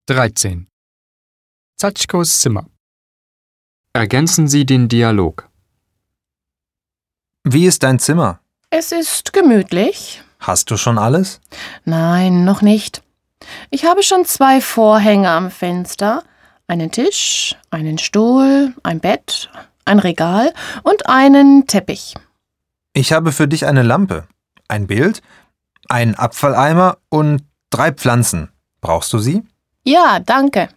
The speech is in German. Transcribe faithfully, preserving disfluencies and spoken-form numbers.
dreizehn. Sachikos Zimmer. Ergänzen Sie den Dialog. Wie ist dein Zimmer? Es ist gemütlich. Hast du schon alles? Nein, noch nicht. Ich habe schon zwei Vorhänge am Fenster, einen Tisch, einen Stuhl, ein Bett, ein Regal und einen Teppich. Ich habe für dich eine Lampe, ein Bild, einen Abfalleimer und drei Pflanzen. Brauchst du sie? Ja, danke.